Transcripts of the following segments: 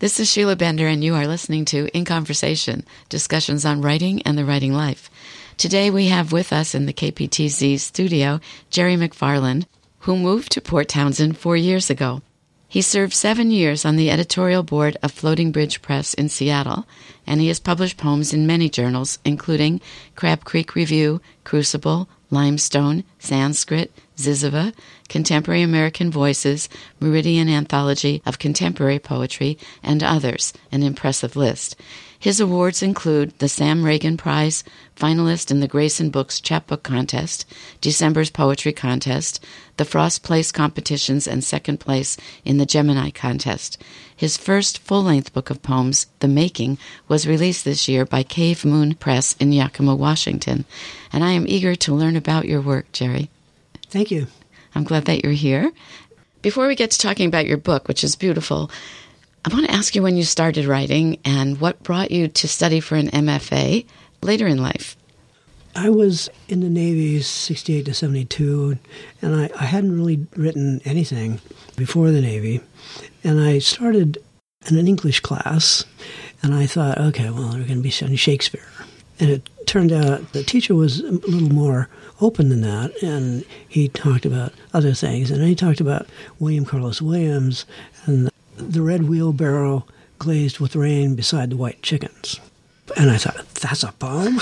This is Sheila Bender, and you are listening to In Conversation, discussions on writing and the writing life. Today we have with us in the KPTZ studio Jerry McFarland, who moved to Port Townsend 4 years ago. He served 7 years on the editorial board of Floating Bridge Press in Seattle, and he has published poems in many journals, including Crab Creek Review, Crucible, Limestone, Sanskrit, Ziziva, Contemporary American Voices, Meridian Anthology of Contemporary Poetry, and others, an impressive list. His awards include the Sam Reagan Prize, finalist in the Grayson Books Chapbook Contest, December's Poetry Contest, the Frost Place competitions, and second place in the Gemini Contest. His first full-length book of poems, The Making, was released this year by Cave Moon Press in Yakima, Washington. And I am eager to learn about your work, Jerry. Thank you. I'm glad that you're here. Before we get to talking about your book, which is beautiful, I want to ask you when you started writing and what brought you to study for an MFA later in life. I was in the Navy 68 to 72, and I hadn't really written anything before the Navy. And I started in an English class, and I thought, okay, well, we're going to be studying Shakespeare. And it turned out the teacher was a little more open than that, and he talked about other things. And he talked about William Carlos Williams and the red wheelbarrow glazed with rain beside the white chickens. And I thought, that's a poem?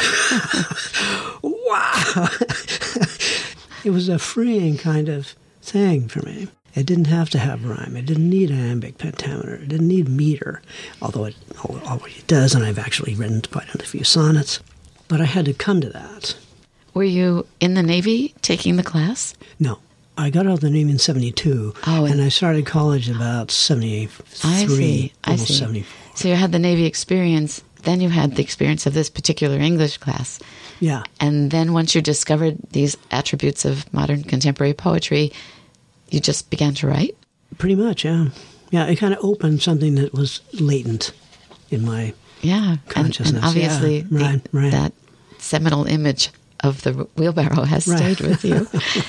Wow! It was a freeing kind of thing for me. It didn't have to have rhyme. It didn't need iambic pentameter. It didn't need meter, although it already does, and I've actually written quite a few sonnets. But I had to come to that. Were you in the Navy taking the class? No. I got out of the Navy in 72, and I started college about 73, almost 74. So you had the Navy experience, then you had the experience of this particular English class. Yeah. And then once you discovered these attributes of modern contemporary poetry, you just began to write? Pretty much, yeah. Yeah, it kind of opened something that was latent in my consciousness. And obviously right. That seminal image of the wheelbarrow has stayed with you.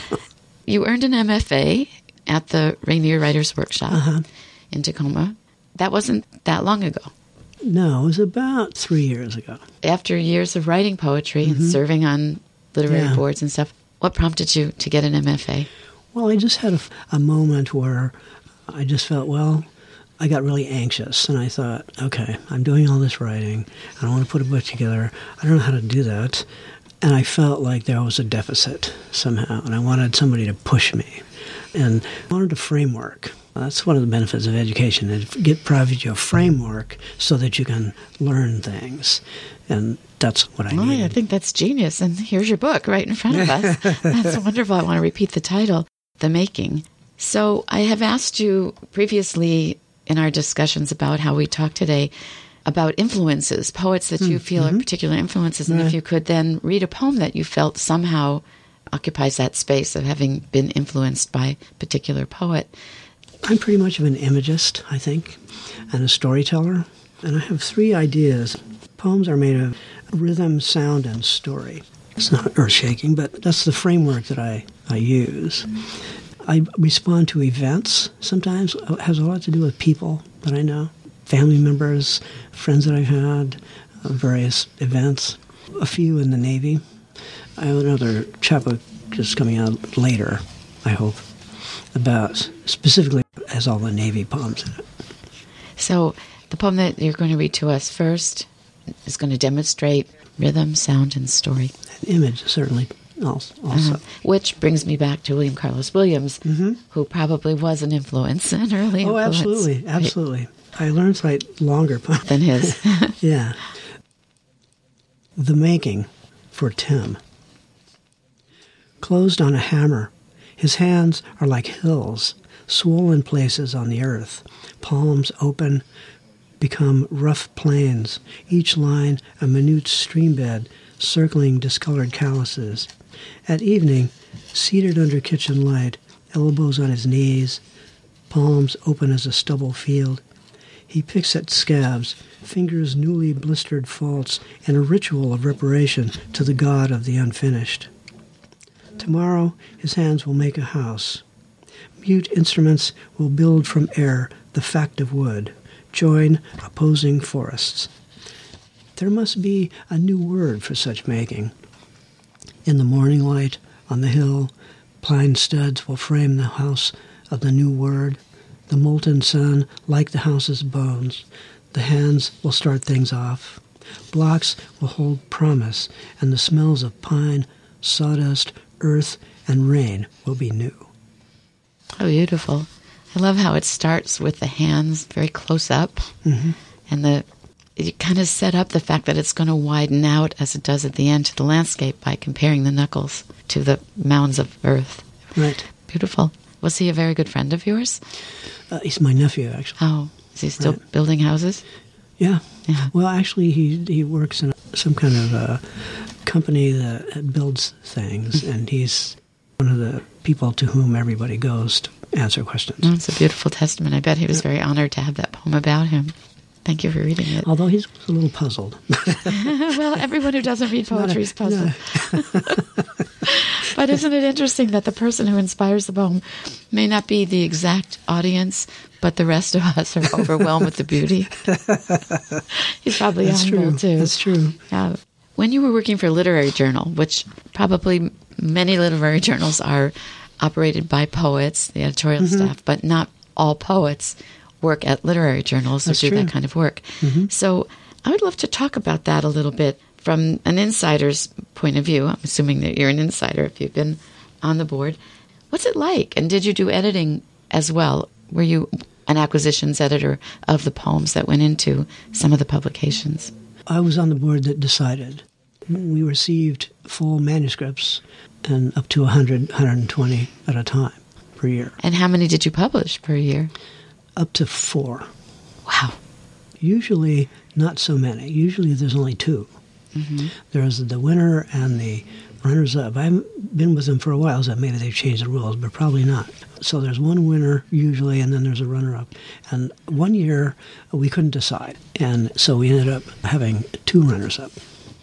You earned an MFA at the Rainier Writers Workshop in Tacoma. That wasn't that long ago. No, it was about 3 years ago. After years of writing poetry and serving on literary boards and stuff, what prompted you to get an MFA? Well, I just had a moment where I just felt, I got really anxious. And I thought, okay, I'm doing all this writing. I want to put a book together. I don't know how to do that. And I felt like there was a deficit somehow, and I wanted somebody to push me. And I wanted a framework. That's one of the benefits of education. It provides you a framework so that you can learn things. And that's what I needed. I think that's genius. And here's your book right in front of us. That's wonderful. I want to repeat the title, The Making. So I have asked you previously in our discussions about how we talk today about influences, poets that you feel are particular influences, and if you could then read a poem that you felt somehow occupies that space of having been influenced by a particular poet. I'm pretty much of an imagist, I think, and a storyteller, and I have 3 ideas. Poems are made of rhythm, sound, and story. It's not earth-shaking, but that's the framework that I use. I respond to events sometimes. It has a lot to do with people that I know. Family members, friends that I've had, various events, a few in the Navy. I have another chapbook just coming out later, I hope, about specifically has all the Navy poems in it. So the poem that you're going to read to us first is going to demonstrate rhythm, sound, and story. An image, certainly, also. Which brings me back to William Carlos Williams, who probably was an influence, an early influence. Absolutely. Right. I learned to write longer poems. Than his. Yeah. The Making, for Tim. Closed on a hammer, his hands are like hills, swollen places on the earth. Palms open, become rough plains, each line a minute streambed, circling discolored calluses. At evening, seated under kitchen light, elbows on his knees, palms open as a stubble field, he picks at scabs, fingers newly blistered faults, and a ritual of reparation to the god of the unfinished. Tomorrow his hands will make a house. Mute instruments will build from air the fact of wood, join opposing forests. There must be a new word for such making. In the morning light on the hill, pine studs will frame the house of the new word. The molten sun, like the house's bones. The hands will start things off. Blocks will hold promise, and the smells of pine, sawdust, earth, and rain will be new. Oh, beautiful. I love how it starts with the hands very close up, and you kind of set up the fact that it's going to widen out as it does at the end to the landscape by comparing the knuckles to the mounds of earth. Right. Beautiful. Was he a very good friend of yours? He's my nephew, actually. Oh, is he still building houses? Yeah. Yeah. Well, actually, he works in some kind of company that builds things, and he's one of the people to whom everybody goes to answer questions. Oh, it's a beautiful testament. I bet he was very honored to have that poem about him. Thank you for reading it. Although he's a little puzzled. Well, everyone who doesn't read poetry is puzzled. No. But isn't it interesting that the person who inspires the poem may not be the exact audience, but the rest of us are overwhelmed with the beauty? He's probably humble, too. That's true. Yeah. When you were working for a literary journal, which probably many literary journals are operated by poets, the editorial staff, but not all poets work at literary journals or do that kind of work. So I would love to talk about that a little bit from an insider's point of view. I'm assuming that you're an insider if you've been on the board. What's it like? And did you do editing as well? Were you an acquisitions editor of the poems that went into some of the publications? I was on the board that decided. We received full manuscripts and up to 100, 120 at a time per year. And how many did you publish per year? Up to 4. Wow. Usually not so many. Usually there's only 2. There's the winner and the runners-up. I haven't been with them for a while, so maybe they've changed the rules, but probably not. So there's one winner usually, and then there's a runner-up. And one year we couldn't decide, and so we ended up having 2 runners-up.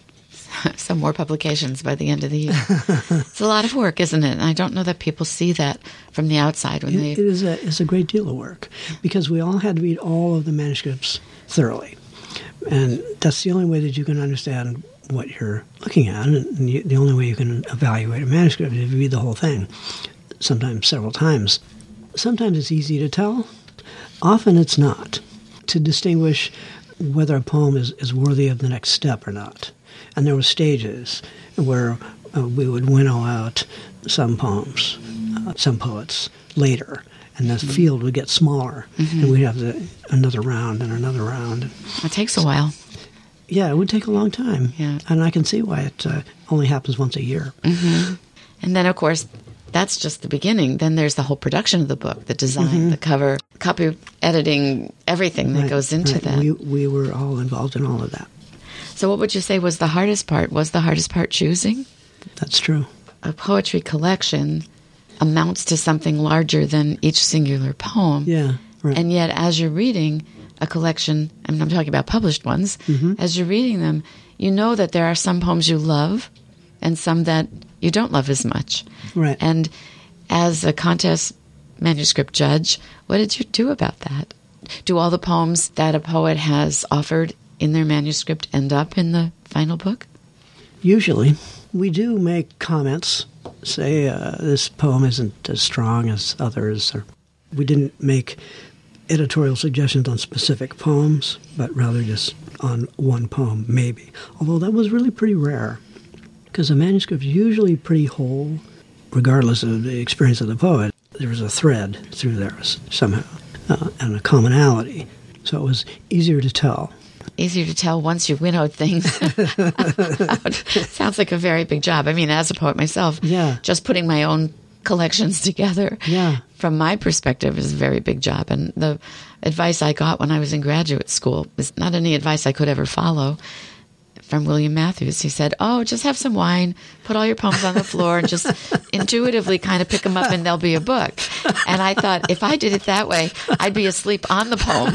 Some more publications by the end of the year. It's a lot of work, isn't it? And I don't know that people see that from the outside. It's a great deal of work, because we all had to read all of the manuscripts thoroughly. And that's the only way that you can understand what you're looking at. And the only way you can evaluate a manuscript is if you read the whole thing, sometimes several times. Sometimes it's easy to tell. Often it's not. To distinguish whether a poem is worthy of the next step or not. And there were stages where we would winnow out some poems, some poets, later. And the field would get smaller, and we'd have another round and another round. It takes a while. Yeah, it would take a long time. Yeah. And I can see why it only happens once a year. And then, of course, that's just the beginning. Then there's the whole production of the book, the design, the cover, copy editing, everything that goes into that. We were all involved in all of that. So what would you say was the hardest part? Was the hardest part choosing? That's true. A poetry collection amounts to something larger than each singular poem. Yeah, right. And yet, as you're reading a collection, and I'm talking about published ones, as you're reading them, you know that there are some poems you love and some that you don't love as much. Right. And as a contest manuscript judge, what did you do about that? Do all the poems that a poet has offered in their manuscript end up in the final book? Usually. We do make comments, say this poem isn't as strong as others. Or we didn't make editorial suggestions on specific poems, but rather just on one poem, maybe. Although that was really pretty rare, because a manuscript is usually pretty whole, regardless of the experience of the poet. There was a thread through there somehow, and a commonality. So it was easier to tell. Easier to tell once you've winnowed things out. Sounds like a very big job. I mean, as a poet myself, just putting my own collections together, from my perspective, is a very big job. And the advice I got when I was in graduate school was not any advice I could ever follow. From William Matthews, he said, just have some wine, put all your poems on the floor, and just intuitively kind of pick them up and they'll be a book. And I thought, if I did it that way, I'd be asleep on the poem.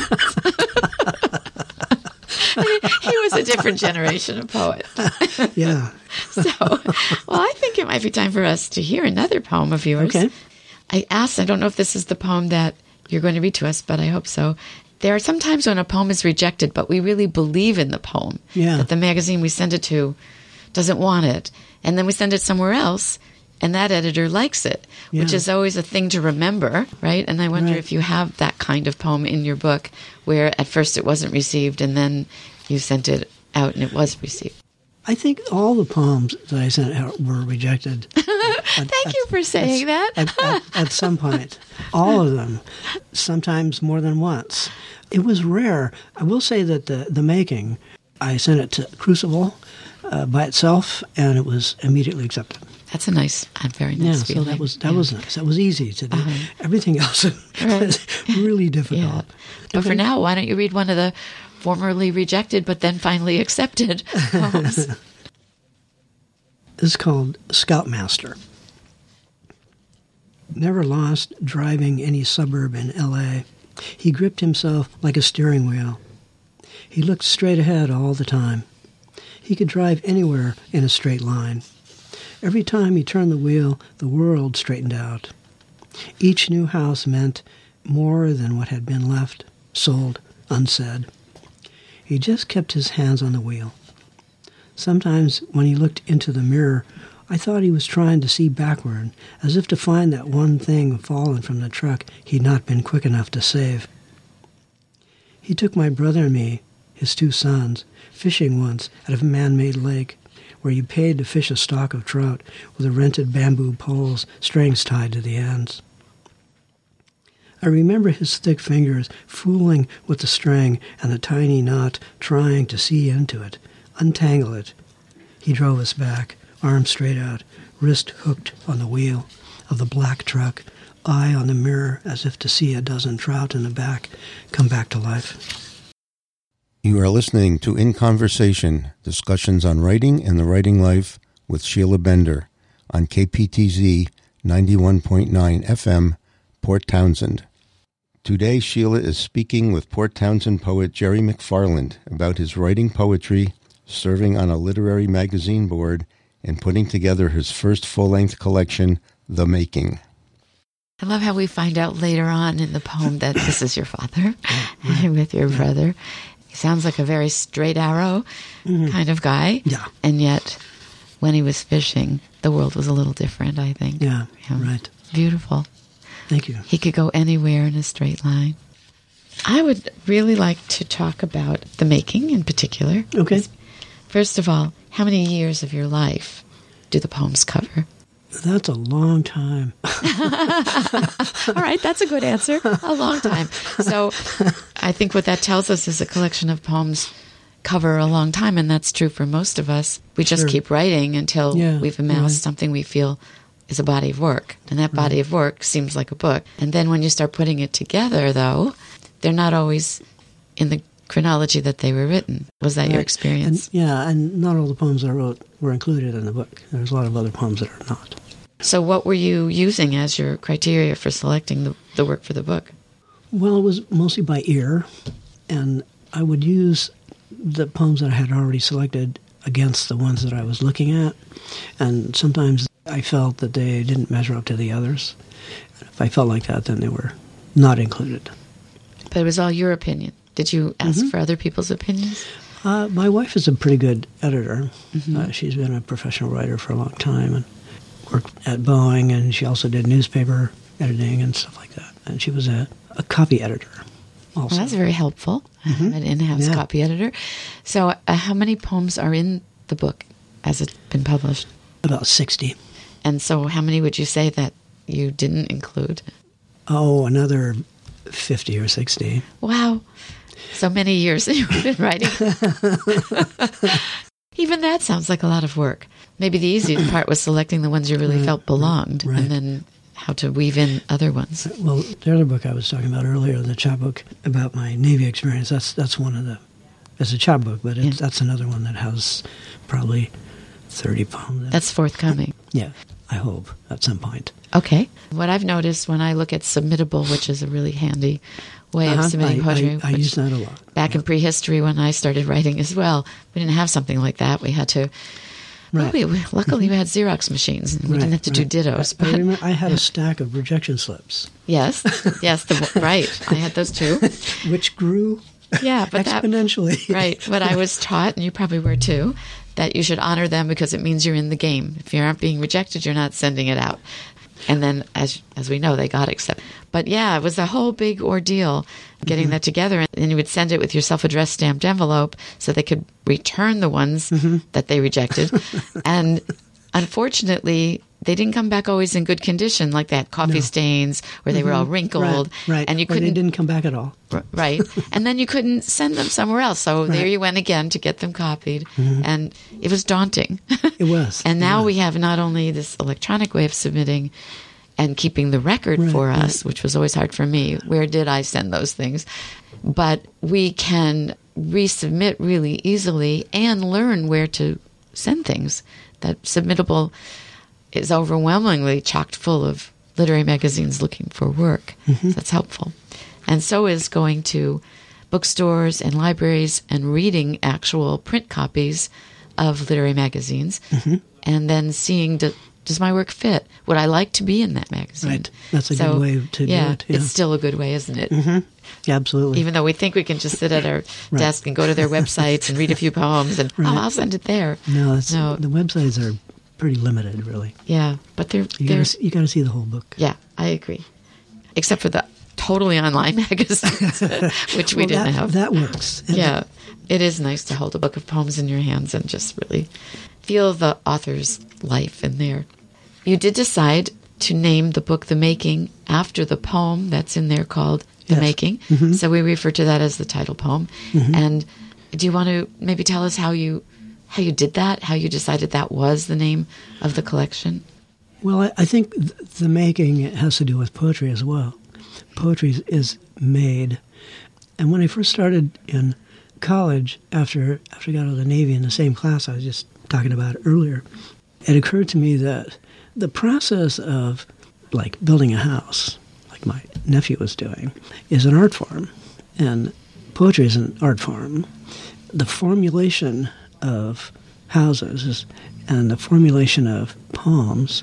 He was a different generation of poet. Yeah. I think it might be time for us to hear another poem of yours. Okay. I don't know if this is the poem that you're going to read to us, but I hope so. there are some times when a poem is rejected, but we really believe in the poem. Yeah. That the magazine we send it to doesn't want it. And then we send it somewhere else, and that editor likes it, which is always a thing to remember, right? And I wonder if you have that kind of poem in your book where at first it wasn't received, and then you sent it out and it was received. I think all the poems that I sent out were rejected. Thank you for saying that. At some point. All of them. Sometimes more than once. It was rare. I will say that the making, I sent it to Crucible by itself, and it was immediately accepted. That's a very nice feeling. So that was nice. That was easy to do. Everything else was really difficult. Yeah. But for now, why don't you read one of the formerly rejected but then finally accepted poems? This is called Scoutmaster. Never lost driving any suburb in L.A., he gripped himself like a steering wheel. He looked straight ahead all the time. He could drive anywhere in a straight line. Every time he turned the wheel, the world straightened out. Each new house meant more than what had been left, sold, unsaid. He just kept his hands on the wheel. Sometimes when he looked into the mirror, I thought he was trying to see backward, as if to find that one thing fallen from the truck he'd not been quick enough to save. He took my brother and me, his 2 sons, fishing once at a man-made lake, where you paid to fish a stock of trout with the rented bamboo poles, strings tied to the ends. I remember his thick fingers fooling with the string and the tiny knot, trying to see into it, untangle it. He drove us back, arms straight out, wrist hooked on the wheel of the black truck, eye on the mirror as if to see a dozen trout in the back come back to life. You are listening to In Conversation, discussions on writing and the writing life with Sheila Bender on KPTZ 91.9 FM, Port Townsend. Today, Sheila is speaking with Port Townsend poet Jerry McFarland about his writing poetry, serving on a literary magazine board, and putting together his first full-length collection, The Making. I love how we find out later on in the poem that this is your father with your brother. He sounds like a very straight arrow kind of guy. Yeah. And yet, when he was fishing, the world was a little different, I think. Yeah, right. Beautiful. Thank you. He could go anywhere in a straight line. I would really like to talk about The Making in particular. Okay. First of all, how many years of your life do the poems cover? That's a long time. All right, that's a good answer. A long time. So I think what that tells us is a collection of poems cover a long time, and that's true for most of us. We just keep writing until we've amassed something we feel is a body of work. And that body of work seems like a book. And then when you start putting it together, though, they're not always in the chronology that they were written. Was that your experience? And not all the poems I wrote were included in the book. There's a lot of other poems that are not. So what were you using as your criteria for selecting the work for the book? Well, it was mostly by ear, and I would use the poems that I had already selected against the ones that I was looking at, and sometimes I felt that they didn't measure up to the others. If I felt like that, then they were not included. But it was all your opinion. Did you ask for other people's opinions? My wife is a pretty good editor. She's been a professional writer for a long time and worked at Boeing, and she also did newspaper editing and stuff like that. And she was a copy editor also. Well, that's very helpful, an in-house copy editor. So how many poems are in the book as it's been published? About 60. And so how many would you say that you didn't include? Oh, another 50 or 60. Wow. So many years that you've been writing. Even that sounds like a lot of work. Maybe the easiest part was selecting the ones you really felt belonged, and then how to weave in other ones. Well, the other book I was talking about earlier, the chapbook about my Navy experience, that's one of the... It's a chapbook, but that's another one that has probably 30 poems. That's forthcoming. Yeah, I hope, at some point. Okay. What I've noticed when I look at Submittable, which is a really handy way of submitting poetry. I use that a lot. Back in prehistory when I started writing as well, we didn't have something like that. We had to Right. Well, luckily we had Xerox machines and we didn't have to do dittos. I remember I had a stack of rejection slips. Yes, right. I had those too. Which grew exponentially. Right. But I was taught, and you probably were too, that you should honor them because it means you're in the game. If you aren't being rejected, you're not sending it out. And then, as we know, they got accepted. But yeah, it was a whole big ordeal getting that together. And you would send it with your self-addressed stamped envelope so they could return the ones that they rejected. And unfortunately, they didn't come back always in good condition, like they had coffee stains or they were all wrinkled. Right. And you couldn't. They didn't come back at all. Right. And then you couldn't send them somewhere else. So there you went again to get them copied. And it was daunting. It was. And now we have not only this electronic way of submitting and keeping the record for us, which was always hard for me. Where did I send those things? But we can resubmit really easily and learn where to send things. That Submittable is overwhelmingly chocked full of literary magazines looking for work. So that's helpful. And so is going to bookstores and libraries and reading actual print copies of literary magazines and then seeing, does my work fit? Would I like to be in that magazine? Right. That's a good way to do it. Yeah, it's still a good way, isn't it? Yeah, absolutely. Even though we think we can just sit at our desk and go to their websites and read a few poems and, I'll send it there. No, the websites are pretty limited, really. Yeah, but you got to see the whole book. Yeah, I agree. Except for the totally online magazines, which we didn't have. That works. Yeah, it is nice to hold a book of poems in your hands and just really feel the author's life in there. You did decide to name the book The Making after the poem that's in there called The Making. So we refer to that as the title poem. And do you want to maybe tell us how you did that, how you decided that was the name of the collection? Well, I think The Making has to do with poetry as well. Poetry is made. And when I first started in college, after I got out of the Navy in the same class I was just talking about earlier, it occurred to me that the process of, like, building a house, like my nephew was doing, is an art form. And poetry is an art form. The formulation of houses and the formulation of poems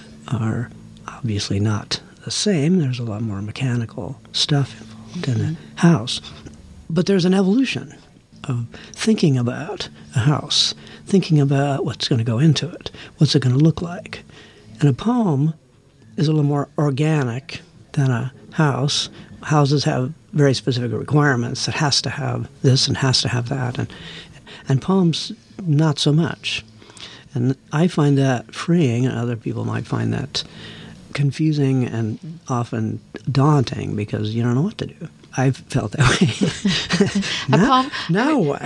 are obviously not the same. There's a lot more mechanical stuff involved in a house. But there's an evolution of thinking about a house, thinking about what's going to go into it, what's it going to look like. And a poem is a little more organic than a house. Houses have very specific requirements. It has to have this and has to have that. And poems, not so much. And I find that freeing, and other people might find that confusing and often daunting because you don't know what to do. I've felt that way. Now what?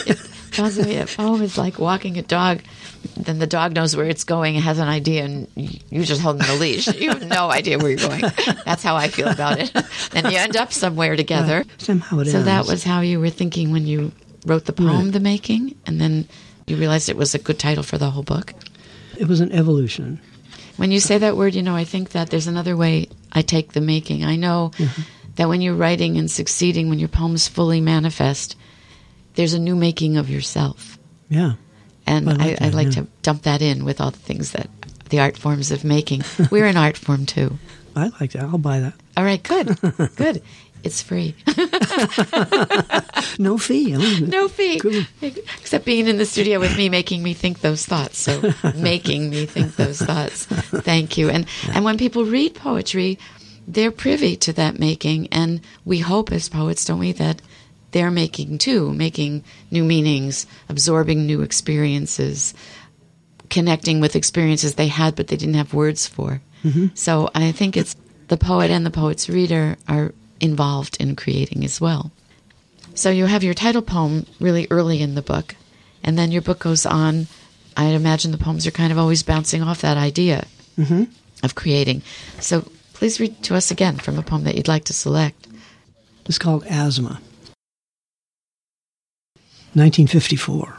A poem is like walking a dog. Then the dog knows where it's going and has an idea, and you just hold the leash. You have no idea where you're going. That's how I feel about it. And you end up somewhere together. Right. Somehow it is. So that was how you were thinking when you wrote the poem, The Making, and then you realized it was a good title for the whole book? It was an evolution. When you say that word, I think that there's another way I take The Making. I know that when you're writing and succeeding, when your poems fully manifest, there's a new making of yourself. Yeah. And I like to dump that in with all the things that the art forms of making. We're an art form, too. I like that. I'll buy that. All right, good. Good. It's free. No fee. No fee. Cool. Except being in the studio with me, making me think those thoughts. So making me think those thoughts. Thank you. And when people read poetry, they're privy to that making. And we hope as poets, don't we, that they're making too, making new meanings, absorbing new experiences, connecting with experiences they had but they didn't have words for. So I think it's the poet and the poet's reader are involved in creating as well. So you have your title poem really early in the book, and then your book goes on. I imagine the poems are kind of always bouncing off that idea of creating. So please read to us again from a poem that you'd like to select. It's called Asthma. 1954.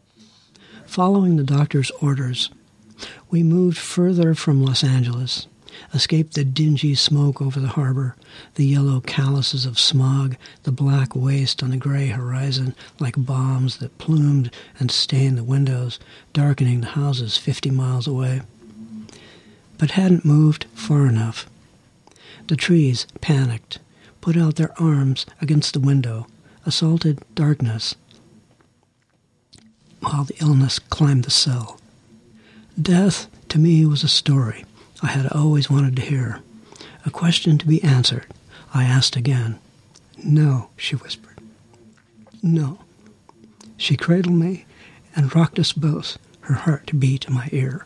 Following the doctor's orders, we moved further from Los Angeles escape the dingy smoke over the harbor, the yellow calluses of smog, the black waste on the gray horizon like bombs that plumed and stained the windows, darkening the houses 50 miles away. But hadn't moved far enough. The trees panicked, put out their arms against the window, assaulted darkness, while the illness climbed the cell. Death, to me, was a story I had always wanted to hear, a question to be answered. I asked again. "No," she whispered. "No." She cradled me and rocked us both, her heart beat in my ear.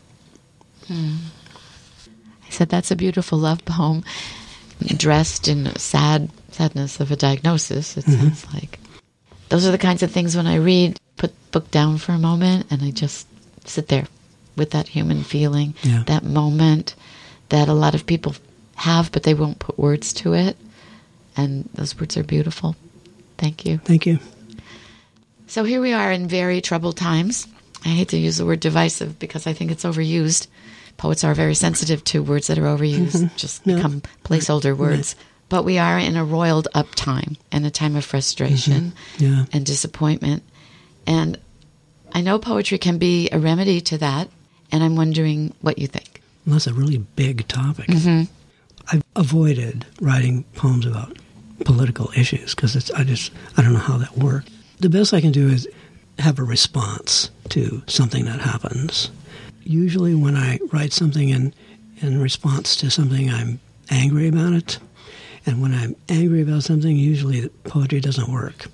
I said that's a beautiful love poem, dressed in sadness of a diagnosis, it sounds like. Those are the kinds of things when I read, put the book down for a moment, and I just sit there with that human feeling, that moment that a lot of people have, but they won't put words to it. And those words are beautiful. Thank you. Thank you. So here we are in very troubled times. I hate to use the word divisive because I think it's overused. Poets are very sensitive to words that are overused, just become placeholder words. Right. But we are in a roiled up time and a time of frustration and disappointment. And I know poetry can be a remedy to that, and I'm wondering what you think. Well, that's a really big topic. I've avoided writing poems about political issues because I don't know how that works. The best I can do is have a response to something that happens. Usually when I write something in response to something, I'm angry about it. And when I'm angry about something, usually the poetry doesn't work.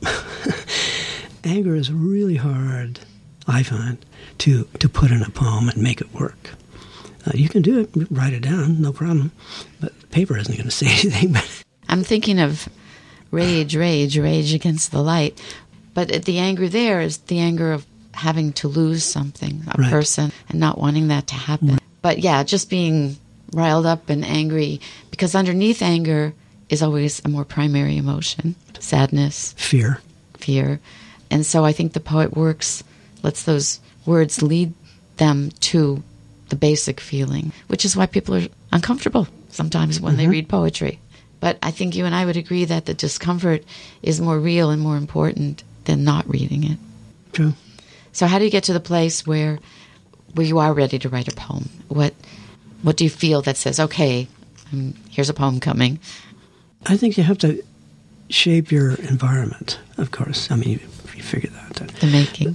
Anger is really hard, I find, to put in a poem and make it work. You can do it, write it down, no problem. But paper isn't going to say anything. I'm thinking of rage against the light. But the anger there is the anger of having to lose something, a person, and not wanting that to happen. But yeah, just being riled up and angry, because underneath anger is always a more primary emotion, sadness. Fear. And so I think the poet lets those words lead them to the basic feeling, which is why people are uncomfortable sometimes when they read poetry. But I think you and I would agree that the discomfort is more real and more important than not reading it. True. So how do you get to the place where you are ready to write a poem? What do you feel that says, okay, here's a poem coming? I think you have to shape your environment, of course. I mean, you figure that. The making.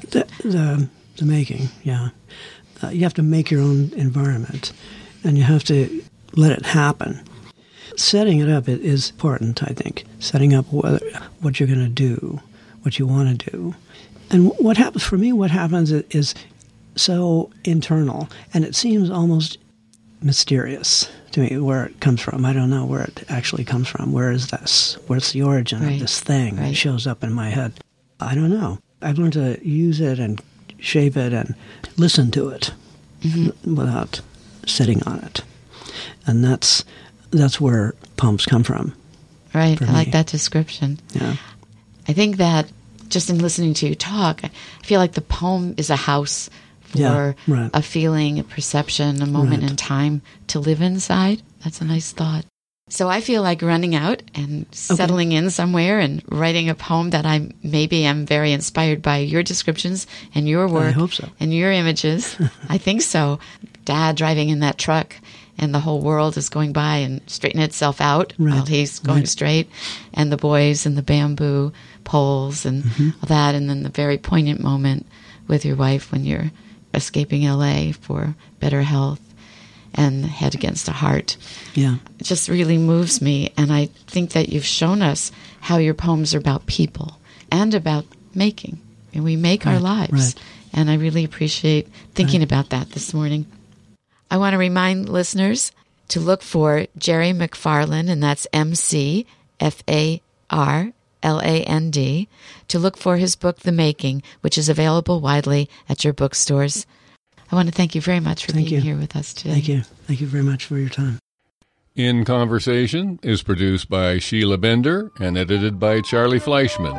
The making, yeah. You have to make your own environment, and you have to let it happen. Setting it up is important, I think. Setting up what you're going to do, what you want to do. And what happens is so internal, and it seems almost mysterious to me where it comes from. I don't know where it actually comes from. Where is this? Where's the origin of this thing that shows up in my head? I don't know. I've learned to use it and shape it and listen to it without sitting on it. And that's where poems come from. Right. I like that description. Yeah. I think that just in listening to you talk, I feel like the poem is a house for a feeling, a perception, a moment in time to live inside. That's a nice thought. So I feel like running out and settling in somewhere and writing a poem that I maybe am very inspired by your descriptions and your work. I hope so. And your images. I think so. Dad driving in that truck and the whole world is going by and straightening itself out while he's going straight. And the boys and the bamboo poles and all that. And then the very poignant moment with your wife when you're escaping LA for better health and head against a heart. Yeah. It just really moves me. And I think that you've shown us how your poems are about people and about making. And we make our lives. And I really appreciate thinking about that this morning. I want to remind listeners to look for Jerry McFarland, and that's McFarland, to look for his book, The Making, which is available widely at your bookstores. I want to thank you very much for being here with us today. Thank you. Thank you very much for your time. In Conversation is produced by Sheila Bender and edited by Charlie Fleischman.